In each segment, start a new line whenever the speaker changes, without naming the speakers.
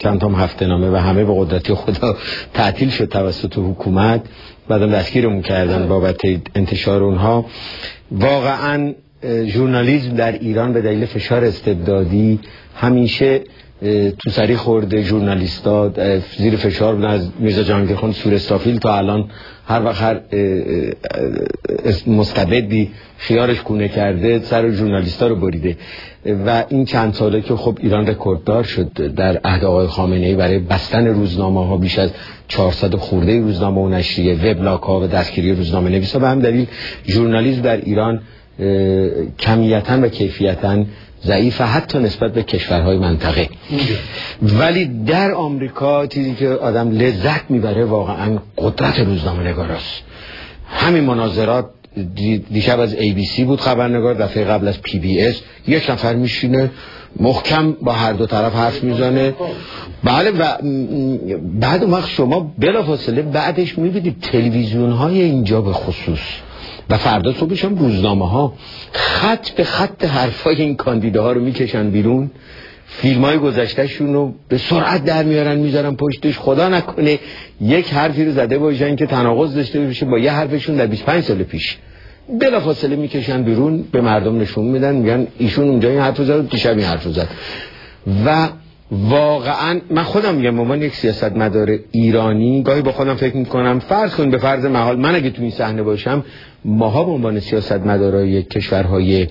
چند تا هفته نامه و همه به قدرت خدا تعطیل شد توسط حکومت، بعدم دستگیرمون کردن بابت انتشار اونها. واقعا ژورنالیسم در ایران به دلیل فشار استبدادی همیشه تو سری خورده. ژورنالیستا زیر فشار بودن، از میرزا جهانگیرخان سورستافیل تا الان هر وقت هر مستبدی خیارش کونه کرده سر ژورنالیستا رو بریده. و این چند ساله که خب ایران رکورددار شد در عهد آقای خامنه‌ای برای بستن روزنامه‌ها، بیش از 400 خورده روزنامه و نشریه، وبلاگ‌ها و دستگیری روزنامه‌نویسا. به هم دلیل ژورنالیسم در ایران کمیتاً و کیفیتاً ضعیف، حتی نسبت به کشورهای منطقه. ولی در آمریکا چیزی که آدم لذت میبره واقعا قدرت روزنامه‌نگاراست. همین مناظرات دیشب از ABC بود خبرنگار، دفعه قبل از PBS، یک نفر میشینه محکم با هر دو طرف حرف میزنه. بله، و بعد اون وقت شما بلافاصله بعدش میبینید تلویزیون های اینجا به خصوص و فردا صبحش هم روزنامه ها خط به خط حرفای این کاندیداها رو میکشن بیرون، فیلم های گذشته شون رو به سرعت در میارن میذارن پشتش. خدا نکنه یک حرفی رو زده باشن که تناقض داشته باشه با یه حرفشون در 25 سال پیش، بلافاصله میکشن بیرون، به مردم نشون میدن، میگن ایشون اونجا این حرف رو زد، دیشب این حرف رو زد. و واقعا من خودم میگم به عنوان یک سیاستمدار ایرانی گاهی با خودم فکر میکنم، فرض کن به فرض محال من اگه تو این صحنه باشم، ماها به عنوان سیاستمدارای کشورهای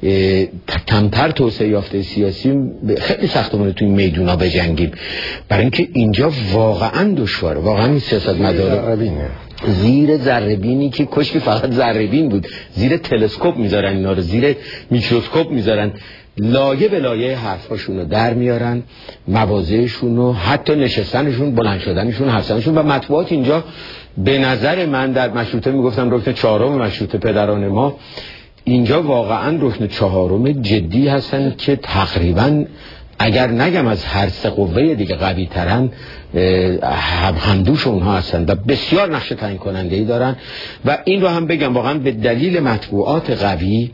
کمتر توسعه یافته سیاسی خیلی سختمونه تو این میدونا بجنگیم، برای اینکه اینجا واقعا دشواره. واقعا این سیاستمدارا زیر ذره‌بینی که کشکی فقط ذره‌بین بود، زیر تلسکوپ میذارن اینا رو، زیر میکروسکوپ میذارن، لایه به لایه حرفاشون رو در میارن، مواضعشون رو، حتی نشستنشون، بلند شدنشون، حرفشون. و مطبوعات اینجا به نظر من در مشروطه میگفتم رکن چهارم مشروطه پدران ما، اینجا واقعا رکن چهارم جدی هستن که تقریبا اگر نگم از هر سه قوه دیگه قوی ترن، همدوش اونها هستن و بسیار نقش تعیین کننده ای دارن. و این رو هم بگم واقعا به دلیل مطبوعات قوی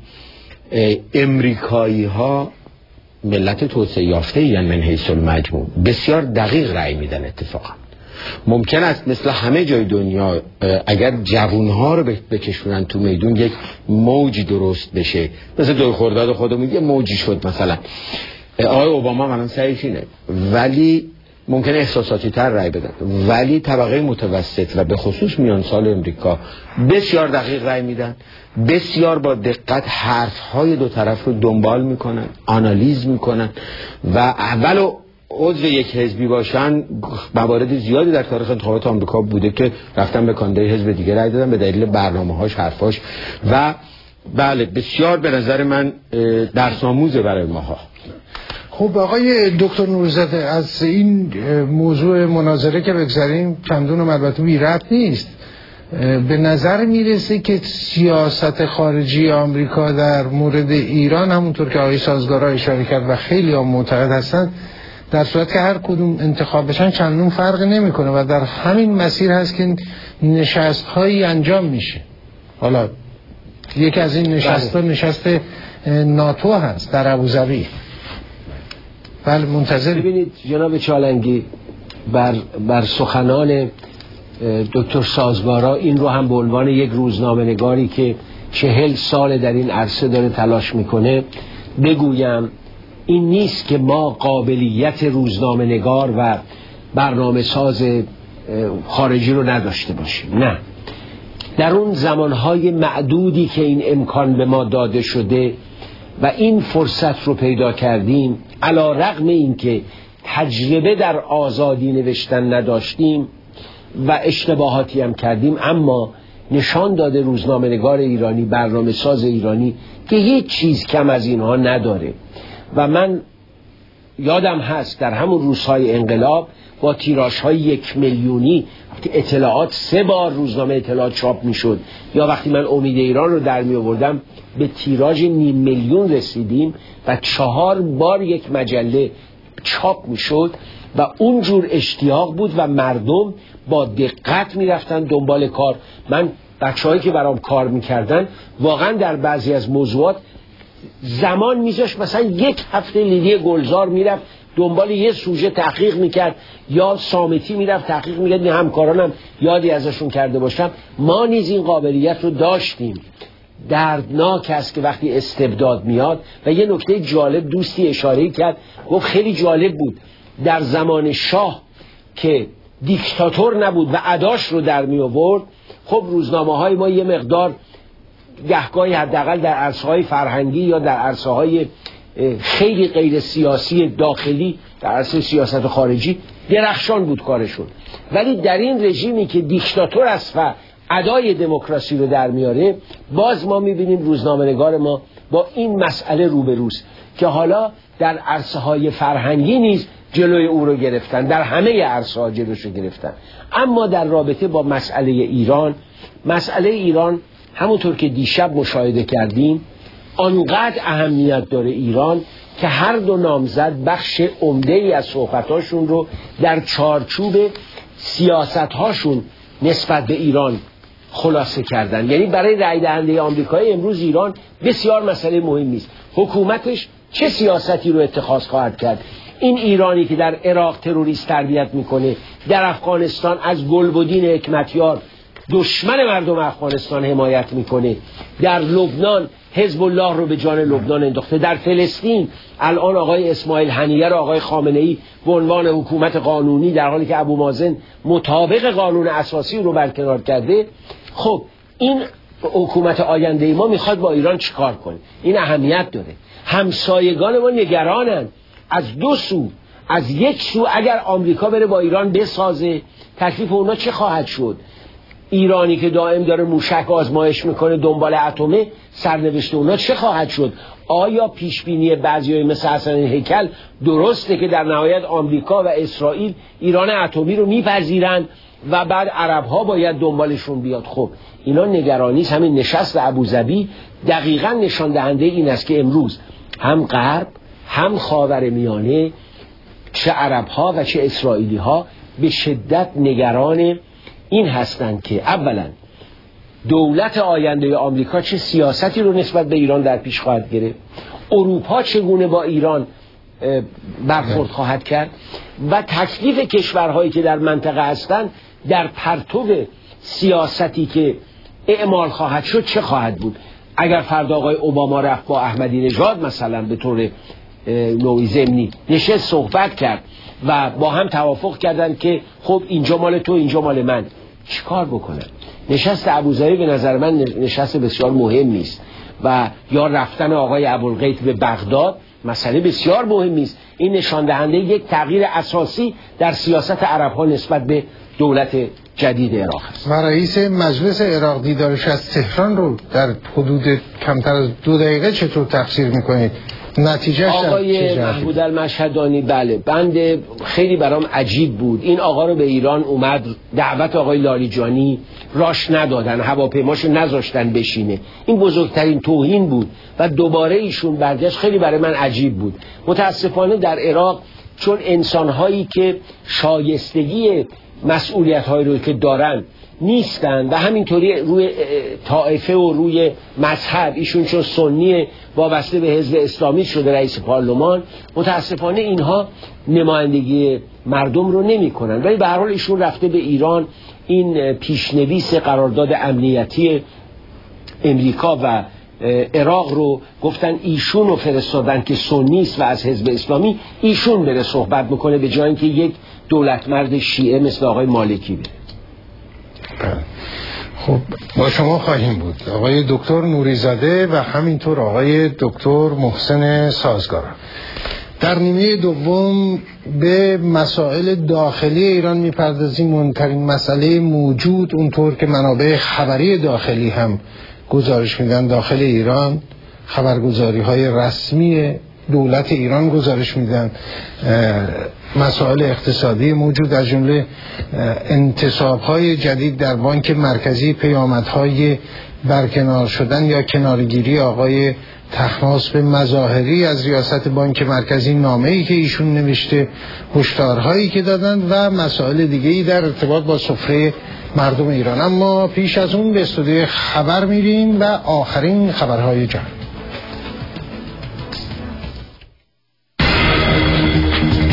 امریکایی ها ملت توسعه یافته ای من حیث المجموع بسیار دقیق رأی میدن. اتفاقا ممکن است مثل همه جای دنیا اگر جوانها رو بکشونن تو میدون یک موجی درست بشه، مثل دوی خرداد خودمون یه موجی شد مثلا. آقای اوباما منم سعیش اینه، ولی ممکنه احساساتی تر رأی بدن، ولی طبقه متوسط و به خصوص میان سال امریکا بسیار دقیق رأی میدن، بسیار با دقت حرفهای دو طرف رو دنبال میکنن، آنالیز میکنن و اولو عضو یک حزبی باشن. موارد زیادی در تاریخ انتخابات آمریکا بوده که رفتن به کاندیدای حزب دیگه رأی دادن به دلیل برنامه‌هاش، حرفاش. و بله بسیار به نظر من درس آموزه برای ماها.
خب آقای دکتر نوروزاده، از این موضوع مناظره که بگذاریم چندونم البته بی ربط نیست، به نظر میرسه که سیاست خارجی آمریکا در مورد ایران، همونطور که آقای سازگارا اشاره کرد و خیلی هم معتقد هستن، در صورت که هر کدوم انتخاب بشن چندون فرق نمیکنه و در همین مسیر هست که نشست هایی انجام میشه. حالا یکی از این نشست ها نشست ناتو هست در ابوظبی. بله منتظر.
ببینید جناب چالنگی، بر سخنان دکتر سازگارا این رو هم به عنوان یک روزنامه نگاری که 40 سال در این عرصه داره تلاش میکنه بگویم، این نیست که ما قابلیت روزنامه نگار و برنامه ساز خارجی رو نداشته باشیم. نه، در اون زمانهای معدودی که این امکان به ما داده شده و این فرصت رو پیدا کردیم، علی رغم این که تجربه در آزادی نوشتن نداشتیم و اشتباهاتی هم کردیم، اما نشان داده روزنامه نگار ایرانی، برنامه ساز ایرانی که هیچ چیز کم از اینها نداره. و من یادم هست در همون روزهای انقلاب با تیراژهای 1 میلیونی وقتی اطلاعات 3 بار روزنامه اطلاعات چاپ میشد، یا وقتی من امید ایران رو در می آوردم به تیراژ 500,000 رسیدیم و 4 بار یک مجله چاپ میشد و اونجور اشتیاق بود و مردم با دقت میرفتن دنبال کار. من بچه‌هایی که برام کار میکردن واقعا در بعضی از موضوعات زمان میذاشت، مثلا 1 هفته لیلی گلزار میرفت دنبال یه سوژه تحقیق میکرد یا صامتی میرفت تحقیق میکرد. همکارانم یادی ازشون کرده باشم، ما نیز این قابلیت رو داشتیم. دردناک است که وقتی استبداد میاد. و یه نکته جالب دوستی اشاره کرد، گفت خیلی جالب بود در زمان شاه که دیکتاتور نبود و اداش رو در می آورد. خب روزنامه های ما یه مقدار گهگاهی حداقل در عرصه‌های فرهنگی یا در عرصه‌های خیلی غیر سیاسی داخلی، در عرصه سیاست خارجی درخشان بود کارشون. ولی در این رژیمی که دیکتاتور است و ادای دموکراسی رو در میاره، باز ما میبینیم روزنامه‌نگار ما با این مسئله روبروست که حالا در عرصه‌های فرهنگی نیز جلوی او رو گرفتن، در همه عرصه‌ها جلوش رو گرفتن. اما در رابطه با مسئله ایران همونطور که دیشب مشاهده کردیم آنقدر اهمیت داره ایران که هر دو نامزد بخش عمده‌ای از صحبتاشون رو در چارچوب سیاست‌هاشون نسبت به ایران خلاصه کردن. یعنی برای رای دهنده آمریکایی امروز ایران بسیار مسئله مهمی است. حکومتش چه سیاستی رو اتخاذ خواهد کرد؟ این ایرانی که در عراق تروریست تربیت میکنه، در افغانستان از گلبدین حکمتیار دشمن مردم افغانستان حمایت میکنه، در لبنان حزب الله رو به جان لبنان انداخته، در فلسطین الان آقای اسماعیل هنیه رو آقای خامنه‌ای به عنوان حکومت قانونی در حالی که ابو مازن مطابق قانون اساسی رو برکنار کرده. خب این حکومت آینده ما میخواد با ایران چیکار کنه؟ این اهمیت داره. همسایگان ما نگرانن از دو سو. از یک سو اگر آمریکا بره با ایران بسازه، تکلیف اونا چه خواهد شد؟ ایرانی که دائم داره موشک آزمایش میکنه دنبال اتمه، سرنوشت اونا چه خواهد شد؟ آیا پیشبینی بعضیای مثل حسن هیکل درسته که در نهایت آمریکا و اسرائیل ایران اتمی رو میپذیرن و بعد عربها باید دنبالشون بیاد؟ خب اینا نگرانی. همین نشست ابوظبی دقیقاً نشان دهنده این است که امروز هم غرب هم خاورمیانه، چه عربها و چه اسرائیلیها، به شدت نگران این هستند که اولا دولت آینده آمریکا چه سیاستی رو نسبت به ایران در پیش خواهد گرفت، اروپا چگونه با ایران برخورد خواهد کرد و تکلیف کشورهایی که در منطقه هستند در پرتو سیاستی که اعمال خواهد شد چه خواهد بود. اگر فردا آقای اوباما رفت با احمدی نژاد مثلا به طور نوعی ضمنی نشست صحبت کرد و با هم توافق کردن که خب اینجا مال تو اینجا مال من، چیکار بکنن؟ نشست ابوظبی به نظر من نشست بسیار مهمی است. و یا رفتن آقای ابوالغیث به بغداد مسئله بسیار مهمی است. این نشان دهنده یک تغییر اساسی در سیاست عرب‌ها نسبت به دولت جدید عراق است.
و رئیس مجلس عراق دیدارش از تهران رو در حدود کمتر از 2 دقیقه چطور تفسیر میکنید؟ نتیجه
آقای محمود المشهدانی، بله، بنده خیلی برام عجیب بود. این آقا رو به ایران اومد، دعوت آقای لاریجانی راش ندادن، هواپیماشو نذاشتن بشینه. این بزرگترین توهین بود و دوباره ایشون برگشت. خیلی برای من عجیب بود. متاسفانه در عراق چون انسانهایی که شایستگی مسئولیت‌هایی رو که دارن نیستن و همینطوری روی طائفه و روی مذهب، ایشون چون سنی وابسته به حزب اسلامی شده رئیس پارلمان، متاسفانه اینها نمایندگی مردم رو نمی کنن. ولی به هر حال ایشون رفته به ایران، این پیشنویس قرارداد امنیتی امریکا و عراق رو گفتن ایشون رو فرستادن که سنیست و از حزب اسلامی، ایشون بره صحبت میکنه به جای اینکه یک دولتمرد شیعه مثل آقای مالکی بره.
خب با شما خواهیم بود آقای دکتر نوری‌زاده و همینطور آقای دکتر محسن سازگارا. در نیمه دوم به مسائل داخلی ایران میپردازیم. مهمترین مسئله موجود، اونطور که منابع خبری داخلی هم گزارش میدن داخل ایران، خبرگزاری های رسمی دولت ایران گزارش میدن، مسائل اقتصادی موجود از جمله انتصاب‌های جدید در بانک مرکزی، پیامدهای برکنار شدن یا کنارگیری آقای طهماسب مظاهری از ریاست بانک مرکزی، نامه‌ای که ایشون نوشته، هشدارهایی که دادن و مسائل دیگه‌ای در ارتباط با سفره مردم ایران. اما پیش از اون به استودیو خبر میریم و آخرین خبرهای جهان.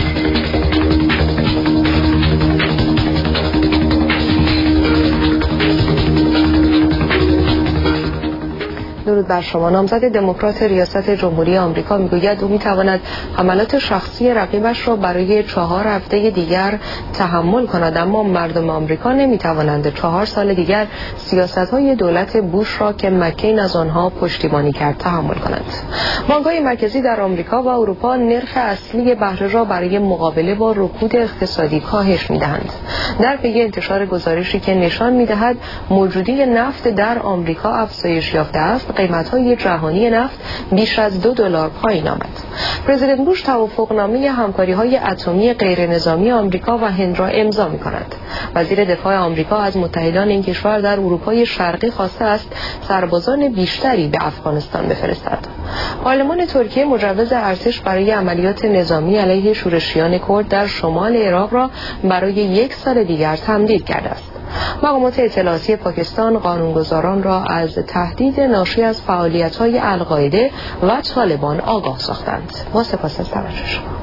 بر شما. نامزد دموکرات ریاست جمهوری آمریکا میگوید او میتواند حملات شخصی رقیبش را برای 4 هفته دیگر تحمل کند، اما مردم آمریکا نمیتوانند 4 سال دیگر سیاست‌های دولت بوش را که مکین از آنها پشتیبانی کرد تحمل کنند. بانک‌های مرکزی در آمریکا و اروپا نرخ اصلی بهره را برای مقابله با رکود اقتصادی کاهش می‌دهند. در پی انتشار گزارشی که نشان می‌دهد موجودی نفت در آمریکا افزایش یافته است، قیمت‌های جهانی نفت بیش از $2 پایین آمد. پرزیدنت بوش توافقنامه همکاری‌های اتمی غیرنظامی آمریکا و هند را امضا می‌کند. وزیر دفاع آمریکا از متحدان این کشور در اروپای شرقی خواسته است سربازان بیشتری به افغانستان بفرستد. پارلمان ترکیه مجوز ارتش برای عملیات نظامی علیه شورشیان کرد در شمال عراق را برای 1 سال دیگر تمدید کرده است. مقامات اطلاعاتی پاکستان قانونگذاران را از تهدید ناشی از فعالیت‌های القاعده و طالبان آگاه ساختند. با سپاس از توجه شما.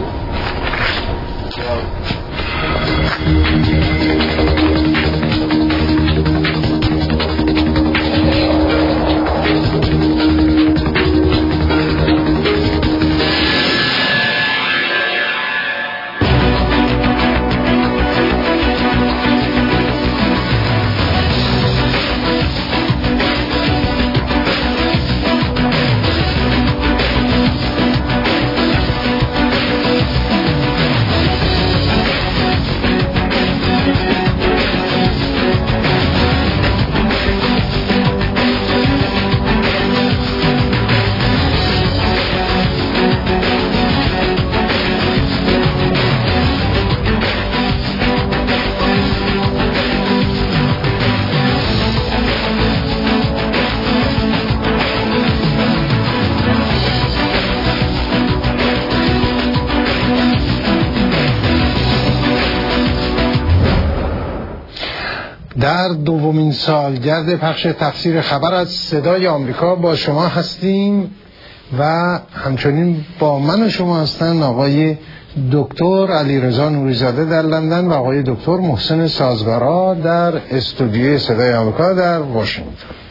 در دومین سالگرد پخش تفسیر خبر از صدای آمریکا با شما هستیم و همچنین با من و شما هستن آقای دکتر علیرضا نوری‌زاده در لندن و آقای دکتر محسن سازگارا در استودیوی صدای آمریکا در واشنگتن.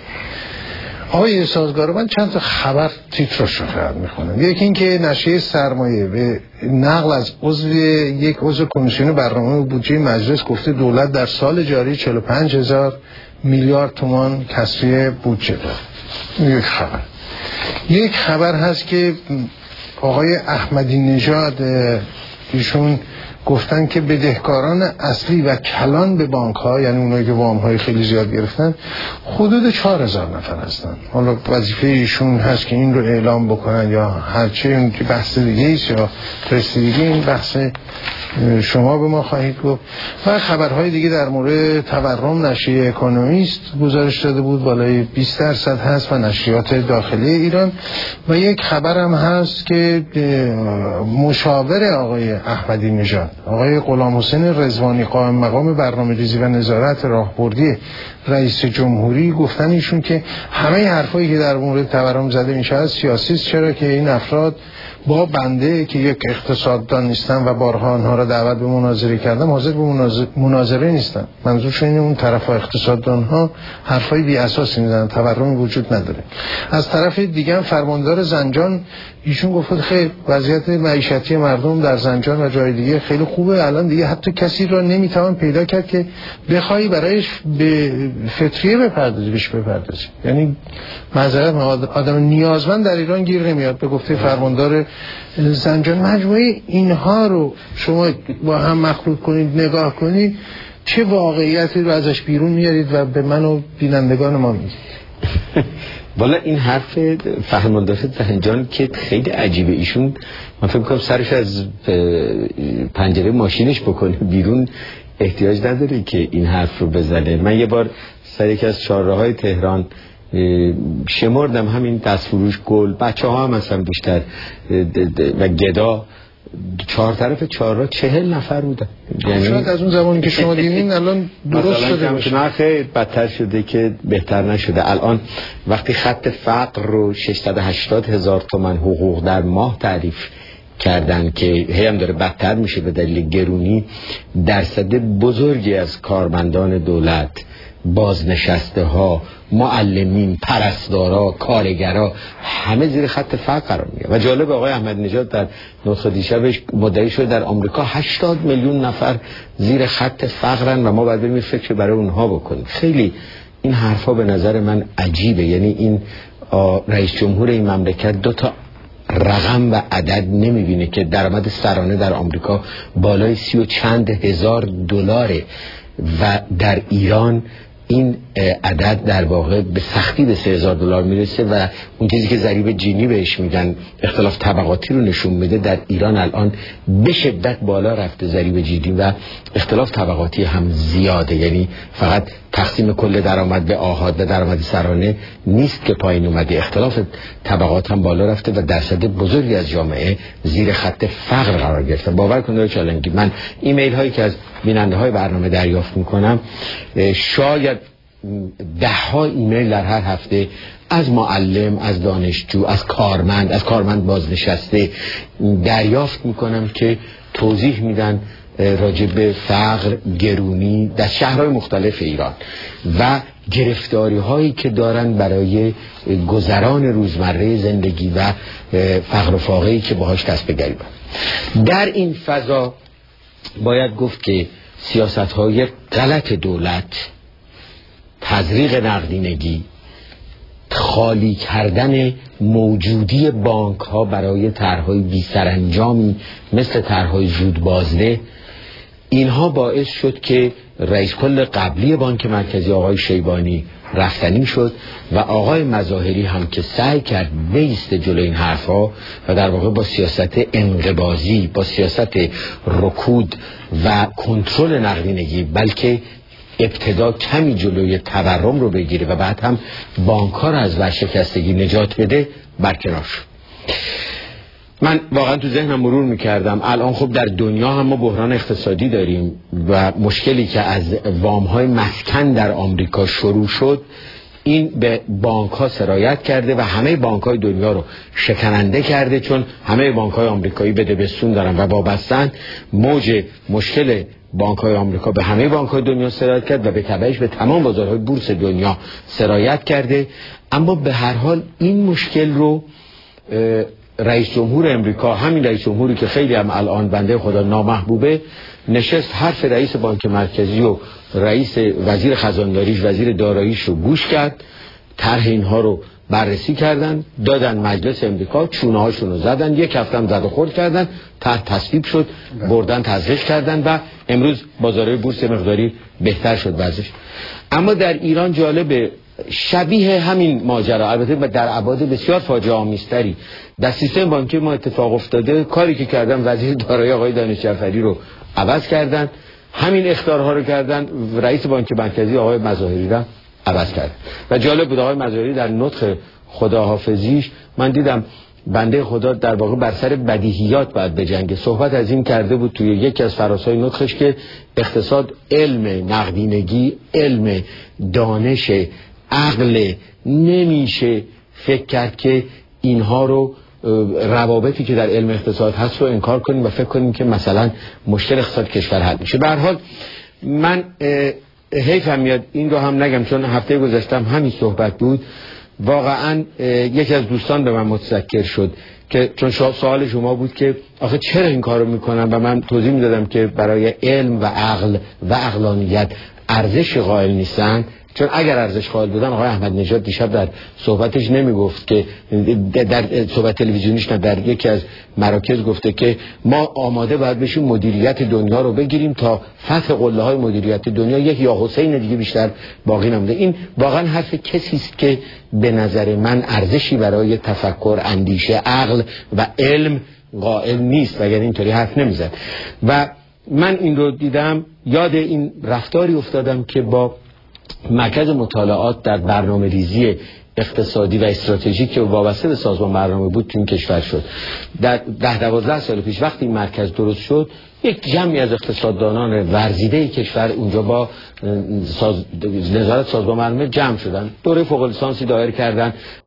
آقای سازگارا، من چند تا خبر تیترش رو خدمت می‌خونم. یکی این که نشریه سرمایه به نقل از یک عضو کمیسیون برنامه بودجه مجلس گفته دولت در سال جاری 45,000 میلیارد تومان کسری بودجه داره. یک خبر هست که آقای احمدی نژاد ایشون گفتن که بدهکاران اصلی و کلان به بانک ها، یعنی اونایی که وام های خیلی زیاد گرفتن، حدود 4,000 نفر هستن. حالا وظیفه ایشون هست که این رو اعلام بکنن یا هرچی، اون که بحث دیگه ایست یا رسیدگی، این بحث شما به ما خواهید گفت. و خبرهای دیگه در مورد تورم نشریه اکونومیست گزارش داده بود بالای 20% هست و نشریات داخلی ایران. و یک خبرم هست که مشاور آقای احمدی نژاد، آقای غلام حسین رضوانی، قائم مقام برنامه‌ریزی و نظارت راهبردی رئیس جمهوری، گفتن ایشون که همه حرفایی که در مورد تورم زده میشه سیاسی است، چرا که این افراد با بنده که یک اقتصاددان نیستن و بارها آنها را دعوت به مناظره کردم حاضر به مناظره نیستن. منظورشون اینه اون طرف اقتصاددان ها حرفای بی اساس میزنن، تورمی وجود نداره. از طرف دیگه فرماندار زنجان ایشون گفت خیر وضعیت معیشتی مردم در زنجان و جای دیگه خیلی خوبه، الان دیگه حتی کسی را نمیتوان پیدا کرد که بخوای برایش به فطریه بپردازی. یعنی معذرت آدم نیازمند در ایران گیر نمیاد. به گفته فرماندار زنجان مجموعه اینها رو شما با هم مخلوط کنید، نگاه کنید، چه واقعیتی رو ازش بیرون میارید و به من و بینندگان ما میگید.
والا این حرف فرماندار زنجان که خیلی عجیبه. ایشون من فکر می‌کنم سرش از پنجره ماشینش بکنه بیرون، احتیاج نداره که این حرف رو بزنه. من یه بار سر یکی از چهارراه‌های تهران شمردم همین دستفروش گل، بچه‌ها هم مثلا بیشتر و گدا، چهار طرف چهارراه 40 نفر بودن.
یعنی شاید از اون زمانی که شما دیدین الان درست شده باشه.
نه خیلی بدتر شده که بهتر نشده. الان وقتی خط فقر رو 680,000 تومان حقوق در ماه تعریف کردن که هی هم داره بدتر میشه به دلیل گرونی، درصد بزرگی از کارمندان دولت، بازنشسته ها، معلمین، پرستارا، کارگرا همه زیر خط فقر قرار میگیرن. و جالب آقای احمدی نژاد در نطق دیشبش مدعی شد در آمریکا 80 میلیون نفر زیر خط فقرن و ما باید بریم فکر برای اونها بکنیم. خیلی این حرفا به نظر من عجیبه. یعنی این رئیس جمهور این مملکت دو تا رقم و عدد نمیبینه که درآمد سرانه در آمریکا بالای 30 و چند هزار دلاره و در ایران این عدد در واقع به سختی به 3000 دلار میرسه و اون چیزی که ضریب جینی بهش میگن اختلاف طبقاتی رو نشون میده. در ایران الان به شدت بالا رفته ضریب جینی و اختلاف طبقاتی هم زیاده. یعنی فقط تقسیم کل درآمد به آحاد و درآمد سرانه نیست که پایین اومده، اختلاف طبقات هم بالا رفته و درصد بزرگی از جامعه زیر خط فقر قرار گرفته. باور کنید چالنگی من ایمیل هایی که از بیننده های برنامه دریافت میکنم، شاید 10 ایمیل در هر هفته از معلم، از دانشجو، از کارمند بازنشسته دریافت میکنم که توضیح میدن راجع به فقر، گرونی در شهرهای مختلف ایران و گرفتاری هایی که دارن برای گذران روزمره زندگی و فقر و فاقه‌ای که باهاش دست به گریبن. در این فضا باید گفت که سیاست های غلط دولت، تزریق نقدینگی، خالی کردن موجودی بانک ها برای طرح‌های بی سرانجامی مثل طرح‌های زود بازده، اینها باعث شد که رئیس کل قبلی بانک مرکزی آقای شیبانی رفتنی شد و آقای مظاهری هم که سعی کرد بیست جلوی این حرفا و در واقع با سیاست انقباضی، با سیاست رکود و کنترل نقدینگی، بلکه ابتدا کمی جلوی تورم رو بگیره و بعد هم بانک‌ها رو از ورشکستگی نجات بده، برکنار شد. من واقعا تو ذهنم مرور میکردم الان خب در دنیا هم ما بحران اقتصادی داریم و مشکلی که از وام‌های مسکن در آمریکا شروع شد این به بانک‌ها سرایت کرده و همه بانک‌های دنیا رو شکننده کرده، چون همه بانک‌های آمریکایی بدهبستون دارن و وابستن. موج مشکل بانک‌های آمریکا به همه بانک‌های دنیا سرایت کرد و به تبعش به تمام بازارهای بورس دنیا سرایت کرده. اما به هر حال این مشکل رو رئیس جمهور امریکا، همین رئیس جمهوری که خیلی هم الان بنده خدا نامحبوبه، نشست حرف رئیس بانک مرکزی و رئیس وزیر خزانداریش، وزیر داراییش رو گوش کرد، طرح اینها رو بررسی کردن، دادن مجلس امریکا، چونه هاشون رو زدن، یک هفته هم زد و خورد کردن، طرح تصویب شد، بردن تزریق کردن و امروز بازارهای بورس مقداری بهتر شد وضعش. اما در ایران جالبه، شبیه همین ماجرا، البته در ابعاد بسیار فاجعه آمیزتری، در سیستم بانکی ما اتفاق افتاده. کاری که کردن وزیر دارایی آقای دانش جعفری رو عوض کردن، همین اخطارها رو کردن، رئیس بانک مرکزی آقای مظاهری رو عوض کردن. و جالب بود آقای مظاهری در نطق خداحافظیش من دیدم بنده خدا در واقع بر سر بدیهیات باید بجنگه. صحبت از این کرده بود توی یکی از فراسای نطقش که اقتصاد علم نقدینگی، علم دانش، عقل، نمیشه فکر کرد که اینها رو روابطی که در علم اقتصاد هست رو انکار کنیم و فکر کنیم که مثلا مشکل اقتصاد کشور حل میشه. به هر حال من حیفم میاد این رو هم نگم، چون هفته گذشتم همین صحبت بود. واقعا یکی از دوستان به من متذکر شد که چون سوال شما بود که آخه چرا این کارو میکنن و من توضیح میدادم که برای علم و عقل و عقلانیت ارزش قائل نیستن. چون اگر ارزش قائل بودن آقای احمدی نژاد دیشب در صحبتش نمیگفت که در صحبت تلویزیونیش نه، در یکی از مراکز گفته که ما آماده باید بشیم مدیریت دنیا رو بگیریم تا فتح قله های مدیریت دنیا یک یا حسین دیگه بیشتر باقی نمونده. این واقعا حرف کسی است که به نظر من ارزشی برای تفکر، اندیشه، عقل و علم قائل نیست و یعنی اینطوری حرف نمیزد. و من این رو دیدم یاد این رفتاری افتادم که با مرکز مطالعات در برنامه ریزی اقتصادی و استراتژیک که وابسته به سازمان برنامه بود تو این کشور شد. در 10-12 سال پیش وقتی این مرکز درست شد، یک جمعی از اقتصاددانان ورزیده کشور اونجا با نظارت سازمان برنامه جمع شدن، دوره فوق لیسانسی دایر کردن